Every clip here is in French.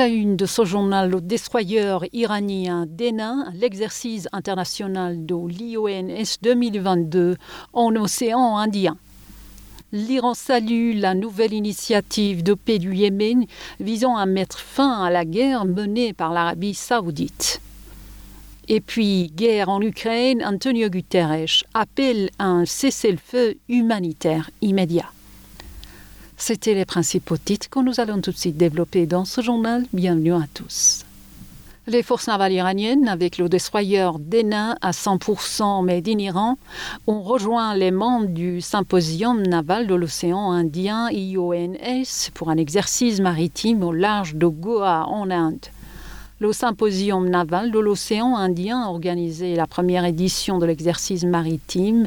la une de ce journal, le destroyer iranien Dena, l'exercice international de l'IONS 2022 en océan Indien. L'Iran salue la nouvelle initiative de paix du Yémen visant à mettre fin à la guerre menée par l'Arabie saoudite. Et puis, guerre en Ukraine, Antonio Guterres appelle à un cessez-le-feu humanitaire immédiat. C'était les principaux titres que nous allons tout de suite développer dans ce journal. Bienvenue à tous. Les forces navales iraniennes, avec le destroyer Dena à 100% made in Iran, ont rejoint les membres du symposium naval de l'océan Indien IONS pour un exercice maritime au large de Goa en Inde. Le symposium naval de l'océan Indien a organisé la première édition de l'exercice maritime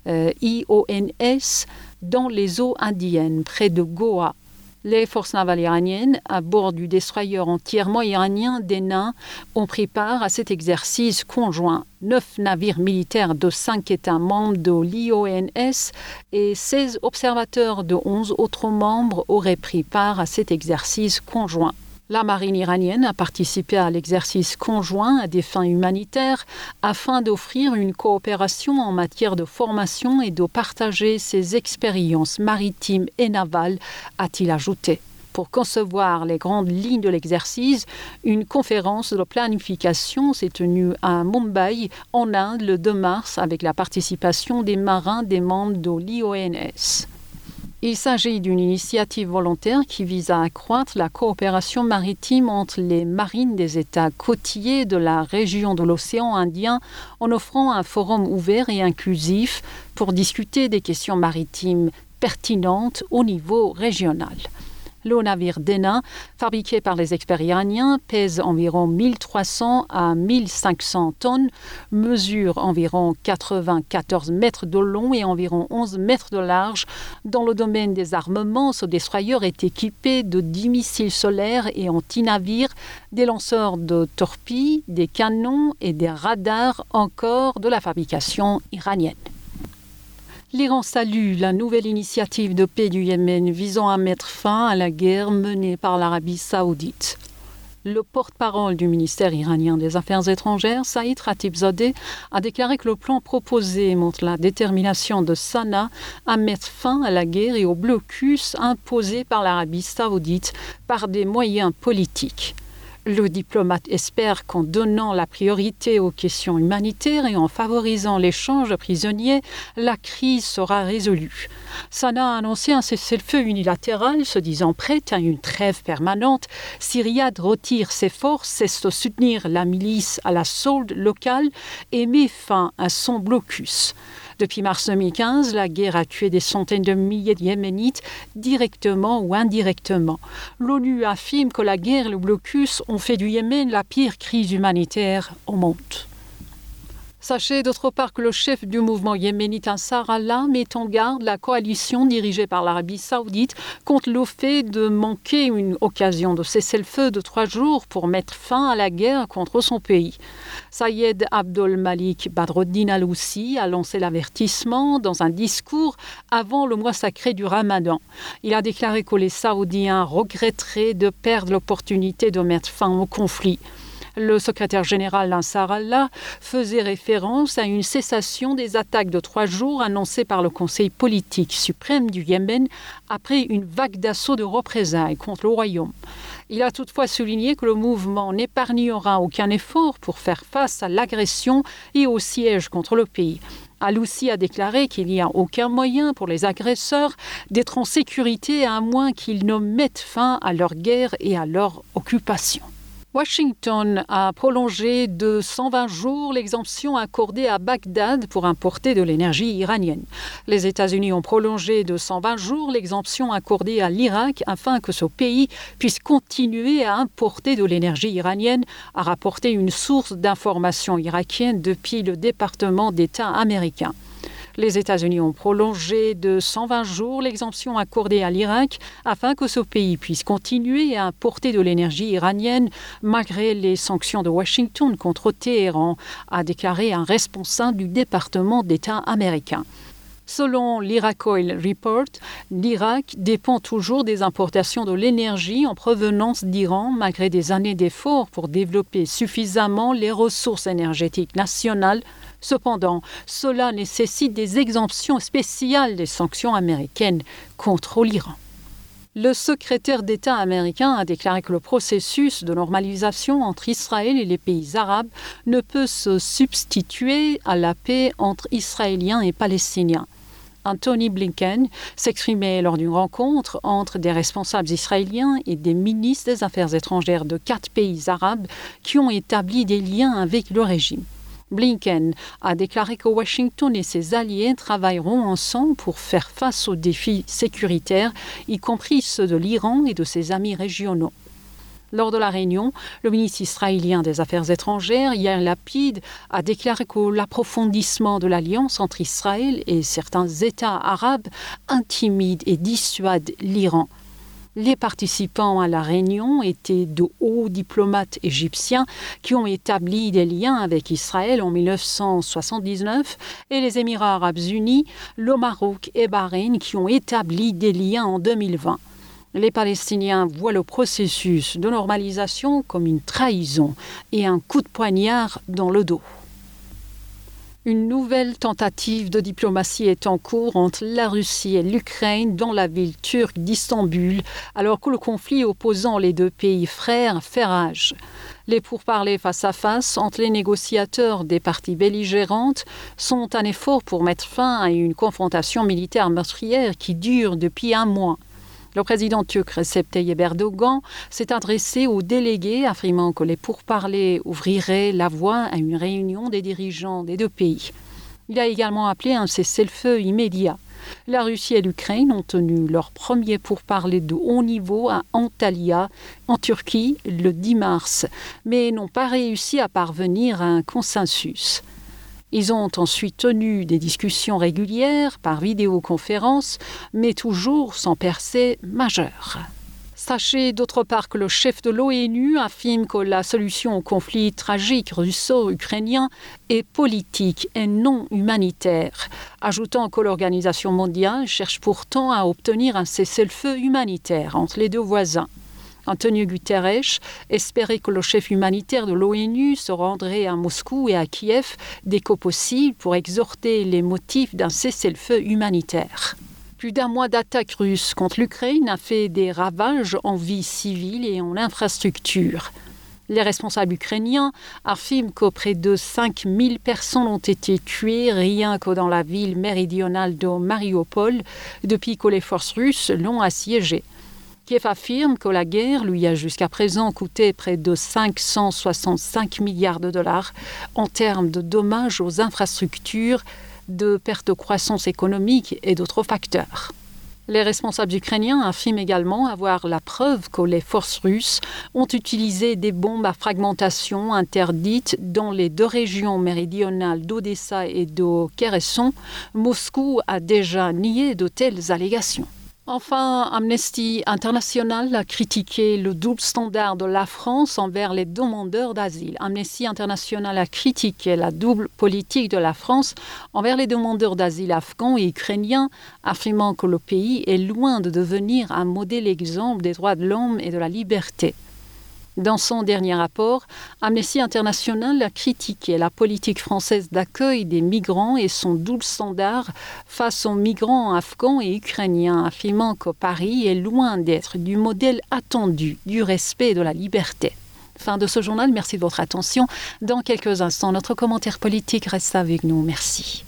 IONS dans les eaux indiennes, près de Goa. Les forces navales iraniennes, à bord du destroyer entièrement iranien Dena, ont pris part à cet exercice conjoint. 9 navires militaires de 5 États membres de l'IONS et 16 observateurs de 11 autres membres auraient pris part à cet exercice conjoint. La marine iranienne a participé à l'exercice conjoint à des fins humanitaires afin d'offrir une coopération en matière de formation et de partager ses expériences maritimes et navales, a-t-il ajouté. Pour concevoir les grandes lignes de l'exercice, une conférence de planification s'est tenue à Mumbai, en Inde, le 2 mars, avec la participation des marins des membres de l'IONS. Il s'agit d'une initiative volontaire qui vise à accroître la coopération maritime entre les marines des États côtiers de la région de l'océan Indien en offrant un forum ouvert et inclusif pour discuter des questions maritimes pertinentes au niveau régional. Le navire Dena, fabriqué par les experts iraniens, pèse environ 1300 à 1500 tonnes, mesure environ 94 mètres de long et environ 11 mètres de large. Dans le domaine des armements, ce destroyer est équipé de 10 missiles solaires et anti-navires, des lanceurs de torpilles, des canons et des radars encore de la fabrication iranienne. L'Iran salue la nouvelle initiative de paix du Yémen visant à mettre fin à la guerre menée par l'Arabie saoudite. Le porte-parole du ministère iranien des Affaires étrangères, Saïd Khatibzadeh, a déclaré que le plan proposé montre la détermination de Sanaa à mettre fin à la guerre et au blocus imposé par l'Arabie saoudite par des moyens politiques. Le diplomate espère qu'en donnant la priorité aux questions humanitaires et en favorisant l'échange de prisonniers, la crise sera résolue. Sanaa a annoncé un cessez-le-feu unilatéral, se disant prête à une trêve permanente si Riyad retire ses forces, cesse de soutenir la milice à la solde locale et met fin à son blocus. Depuis mars 2015, la guerre a tué des centaines de milliers de Yéménites, directement ou indirectement. L'ONU affirme que la guerre et le blocus ont fait du Yémen la pire crise humanitaire au monde. Sachez d'autre part que le chef du mouvement yéménite Ansar Allah met en garde la coalition dirigée par l'Arabie saoudite contre le fait de manquer une occasion de cessez-le-feu de 3 jours pour mettre fin à la guerre contre son pays. Sayed Abdul Malik Badruddin Al-Houssi a lancé l'avertissement dans un discours avant le mois sacré du Ramadan. Il a déclaré que les Saoudiens regretteraient de perdre l'opportunité de mettre fin au conflit. Le secrétaire général Ansar Allah faisait référence à une cessation des attaques de 3 jours annoncée par le Conseil politique suprême du Yémen après une vague d'assaut de représailles contre le royaume. Il a toutefois souligné que le mouvement n'épargnera aucun effort pour faire face à l'agression et au siège contre le pays. Al-Houssi a déclaré qu'il n'y a aucun moyen pour les agresseurs d'être en sécurité à moins qu'ils ne mettent fin à leur guerre et à leur occupation. Washington a prolongé de 120 jours l'exemption accordée à Bagdad pour importer de l'énergie iranienne. Les États-Unis ont prolongé de 120 jours l'exemption accordée à l'Irak afin que ce pays puisse continuer à importer de l'énergie iranienne, a rapporté une source d'information irakienne depuis le département d'État américain. Les États-Unis ont prolongé de 120 jours l'exemption accordée à l'Irak afin que ce pays puisse continuer à importer de l'énergie iranienne malgré les sanctions de Washington contre Téhéran, a déclaré un responsable du département d'État américain. Selon l'Iraq Oil Report, l'Irak dépend toujours des importations de l'énergie en provenance d'Iran malgré des années d'efforts pour développer suffisamment les ressources énergétiques nationales. Cependant, cela nécessite des exemptions spéciales des sanctions américaines contre l'Iran. Le secrétaire d'État américain a déclaré que le processus de normalisation entre Israël et les pays arabes ne peut se substituer à la paix entre Israéliens et Palestiniens. Anthony Blinken s'exprimait lors d'une rencontre entre des responsables israéliens et des ministres des Affaires étrangères de 4 pays arabes qui ont établi des liens avec le régime. Blinken a déclaré que Washington et ses alliés travailleront ensemble pour faire face aux défis sécuritaires, y compris ceux de l'Iran et de ses amis régionaux. Lors de la réunion, le ministre israélien des Affaires étrangères, Yair Lapid, a déclaré que l'approfondissement de l'alliance entre Israël et certains États arabes intimide et dissuade l'Iran. Les participants à la réunion étaient de hauts diplomates égyptiens qui ont établi des liens avec Israël en 1979 et les Émirats arabes unis, le Maroc et Bahreïn qui ont établi des liens en 2020. Les Palestiniens voient le processus de normalisation comme une trahison et un coup de poignard dans le dos. Une nouvelle tentative de diplomatie est en cours entre la Russie et l'Ukraine dans la ville turque d'Istanbul, alors que le conflit opposant les deux pays frères fait rage. Les pourparlers face à face entre les négociateurs des parties belligérantes sont un effort pour mettre fin à une confrontation militaire meurtrière qui dure depuis un mois. Le président turc Recep Tayyip Erdogan s'est adressé aux délégués affirmant que les pourparlers ouvriraient la voie à une réunion des dirigeants des deux pays. Il a également appelé un cessez-le-feu immédiat. La Russie et l'Ukraine ont tenu leur premier pourparlers de haut niveau à Antalya, en Turquie, le 10 mars, mais n'ont pas réussi à parvenir à un consensus. Ils ont ensuite tenu des discussions régulières par vidéoconférence, mais toujours sans percée majeure. Sachez d'autre part que le chef de l'ONU affirme que la solution au conflit tragique russo-ukrainien est politique et non humanitaire, ajoutant que l'Organisation mondiale cherche pourtant à obtenir un cessez-le-feu humanitaire entre les deux voisins. Antonio Guterres espérait que le chef humanitaire de l'ONU se rendrait à Moscou et à Kiev dès que possible pour exhorter les motifs d'un cessez-le-feu humanitaire. Plus d'un mois d'attaques russes contre l'Ukraine a fait des ravages en vie civile et en infrastructure. Les responsables ukrainiens affirment que près de 5000 personnes ont été tuées rien que dans la ville méridionale de Mariupol depuis que les forces russes l'ont assiégée. Kiev affirme que la guerre lui a jusqu'à présent coûté près de 565 milliards de dollars en termes de dommages aux infrastructures, de pertes de croissance économique et d'autres facteurs. Les responsables ukrainiens affirment également avoir la preuve que les forces russes ont utilisé des bombes à fragmentation interdites dans les deux régions méridionales d'Odessa et de Kherson. Moscou a déjà nié de telles allégations. Enfin, Amnesty International a critiqué le double standard de la France envers les demandeurs d'asile. Amnesty International a critiqué la double politique de la France envers les demandeurs d'asile afghans et ukrainiens, affirmant que le pays est loin de devenir un modèle exemple des droits de l'homme et de la liberté. Dans son dernier rapport, Amnesty International a critiqué la politique française d'accueil des migrants et son double standard face aux migrants afghans et ukrainiens, affirmant que Paris est loin d'être du modèle attendu du respect de la liberté. Fin de ce journal, merci de votre attention. Dans quelques instants, notre commentaire politique reste avec nous. Merci.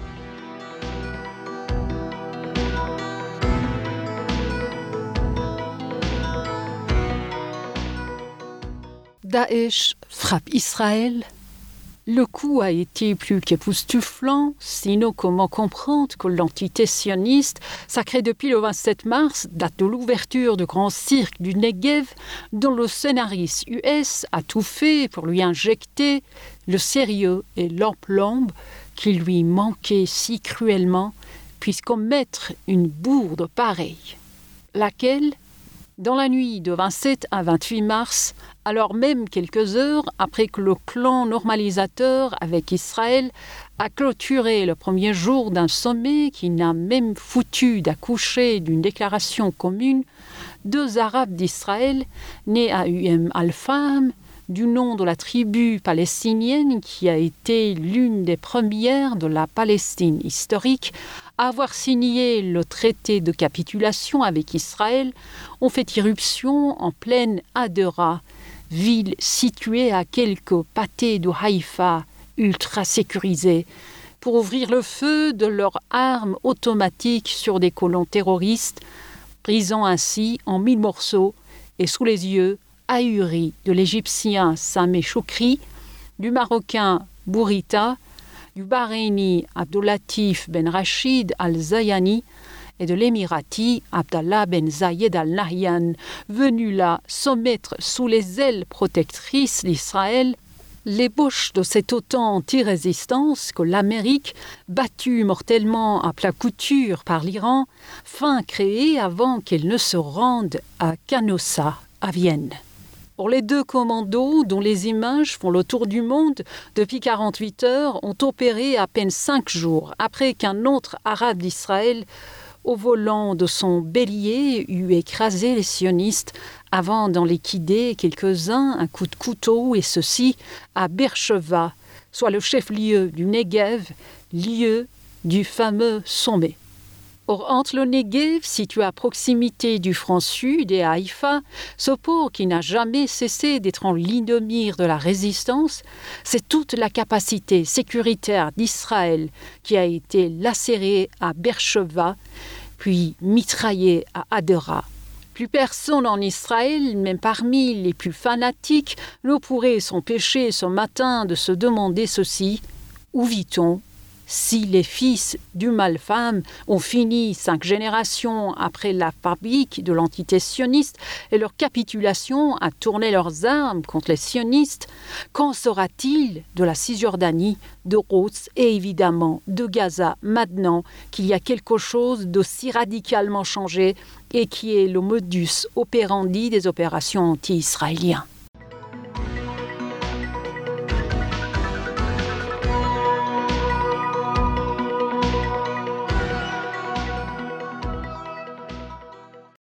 Daesh frappe Israël. Le coup a été plus qu'époustouflant, sinon comment comprendre que l'entité sioniste, sacrée depuis le 27 mars, date de l'ouverture du grand cirque du Negev, dont le scénariste US a tout fait pour lui injecter le sérieux et l'aplomb qui lui manquaient si cruellement, puisse commettre une bourde pareille, laquelle, dans la nuit de 27 à 28 mars, alors même quelques heures après que le clan normalisateur avec Israël a clôturé le premier jour d'un sommet qui n'a même foutu d'accoucher d'une déclaration commune, 2 Arabes d'Israël, nés à Al-Faham, du nom de la tribu palestinienne qui a été l'une des premières de la Palestine historique à avoir signé le traité de capitulation avec Israël, ont fait irruption en pleine Hadera, ville située à quelques pâtés de Haïfa, ultra sécurisée, pour ouvrir le feu de leurs armes automatiques sur des colons terroristes, brisant ainsi en 1000 morceaux et sous les yeux ahuris de l'Égyptien Sameh Choukri, du Marocain Bourita, du Bahreïni Abdulatif Ben Rachid Al-Zayani et de l'Émirati Abdallah Ben Zayed Al-Nahyan, venu là se mettre sous les ailes protectrices d'Israël, l'ébauche de cette OTAN anti-résistance que l'Amérique, battue mortellement à plat couture par l'Iran, fin créée avant qu'elle ne se rende à Canossa, à Vienne. Pour les 2 commandos, dont les images font le tour du monde depuis 48 heures, ont opéré à peine 5 jours après qu'un autre arabe d'Israël, au volant de son bélier, eut écrasé les sionistes avant d'en liquider quelques-uns un coup de couteau, et ceci à Beersheva, soit le chef-lieu du Negev, lieu du fameux sommet. Or, entre le Negev, situé à proximité du front sud, et Haïfa, ce port qui n'a jamais cessé d'être en ligne de mire de la résistance, c'est toute la capacité sécuritaire d'Israël qui a été lacérée à Beersheva, puis mitraillée à Hadera. Plus personne en Israël, même parmi les plus fanatiques, ne pourrait s'empêcher ce matin de se demander ceci: où vit-on? Si les fils du Al-Faham ont fini 5 générations après la fabrique de l'entité sioniste et leur capitulation à tourner leurs armes contre les sionistes, qu'en sera-t-il de la Cisjordanie, de Rhodes et évidemment de Gaza, maintenant qu'il y a quelque chose d'aussi radicalement changé et qui est le modus operandi des opérations anti-israéliens?